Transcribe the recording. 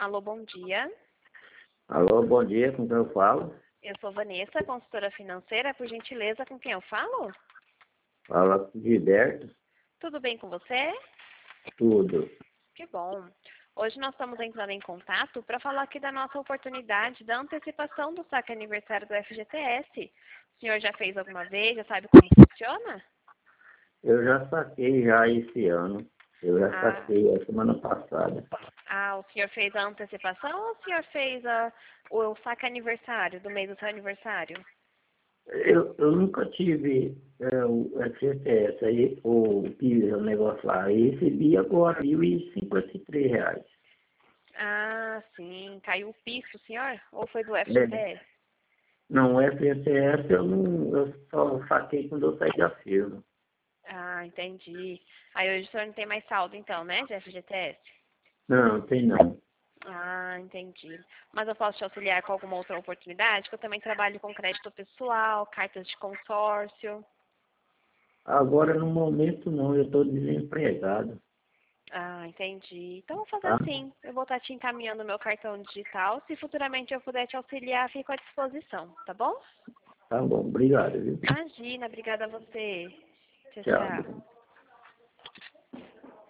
Alô, bom dia. Alô, bom dia, com quem eu falo? Eu sou Vanessa, consultora financeira. Por gentileza, com quem eu falo? Fala com o Gilberto, Tudo bem com você? tudo. Que bom. Hoje nós estamos entrando em contato para falar aqui da nossa oportunidade da antecipação do saque aniversário do FGTS. O senhor já fez alguma vez? Já sabe como funciona? Eu já saquei já esse ano. Eu já Ah, saquei a semana passada. o senhor fez a antecipação ou o senhor fez o saque aniversário, do mês do seu aniversário? Eu nunca tive o FGTS, aí, o PIS, o negócio lá. E recebi agora R$ 1.053. Ah, sim. Caiu o piso, senhor? Ou foi do É, FGTS? não, o FGTS eu só saquei quando eu saí da firma. Ah, entendi. Aí hoje o senhor não tem mais saldo então, né, de FGTS? Não, tem não. Ah, entendi. Mas eu posso te auxiliar com alguma outra oportunidade? Que eu também trabalho com crédito pessoal, cartas de consórcio. Agora, no momento, não. Eu estou desempregado, Ah, entendi. Então, vou fazer tá? assim. Eu vou estar te encaminhando meu cartão digital. Se futuramente eu puder te auxiliar, fico à disposição, tá bom? Tá bom, obrigado, viu? Imagina, obrigada a você. Tchau, Tchau. tchau.